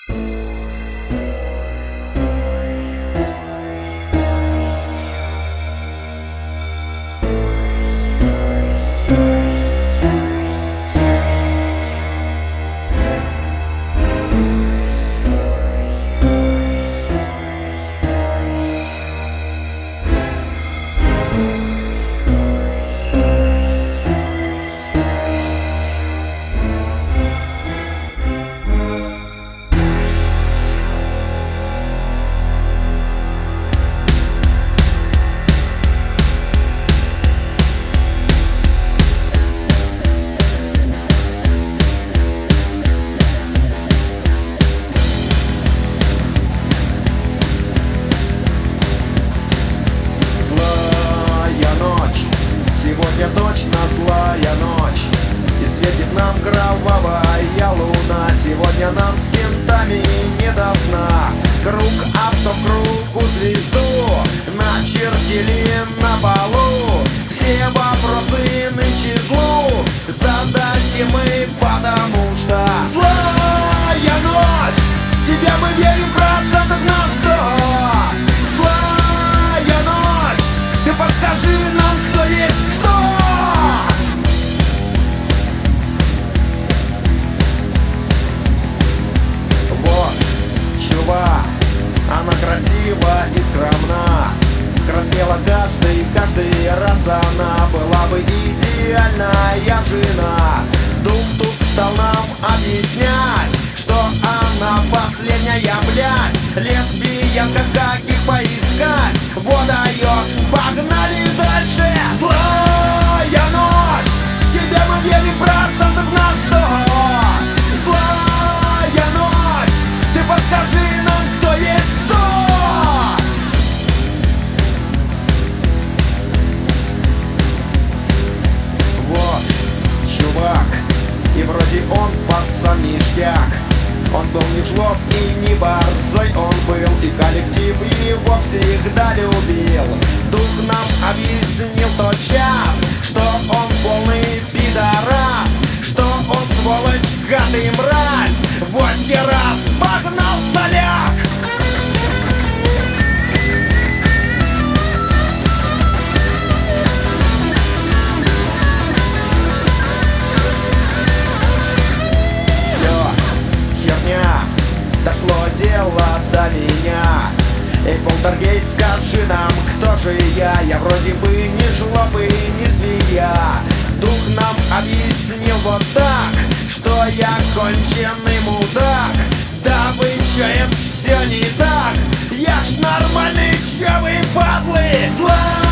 Сегодня точно злая ночь, и светит нам кровавая луна. Сегодня нам с кентами не до сна. Круг автокругу звезду начертили на полу. Все вопросы нынче злу зададим мы, потому что злая ночь, в тебя мы верим процентов на 100. Злая ночь, ты подскажи нам, кто есть кто. Вот, чувак, она красива и скромна. Краснела каждый раз она была бы идеальная жена. Дух тут стал нам объяснять, что она последняя, блядь, лесбиянка, как их поискать. Вот дает, погнали дальше. Злая ночь, в тебя мы верим процентов на 100. Злая ночь, ты подскажи нам, кто есть кто. Вот, чувак, и вроде он пацан ништяк. Он был не жлоб и не борзой, он был, и коллектив его всегда любил. Дух нам объяснил тот час, что он полный пидорас, что он сволочь, гад и мразь. Вот те раз погнал соляк. Дошло дело до меня. Эй, полтергейст, скажи нам, кто же я? Я вроде бы не жлоб и не свинья. Дух нам объяснил вот так, что я конченый мудак. Да вы чё, это все не так? Я ж нормальный, чё вы падлы? Зла!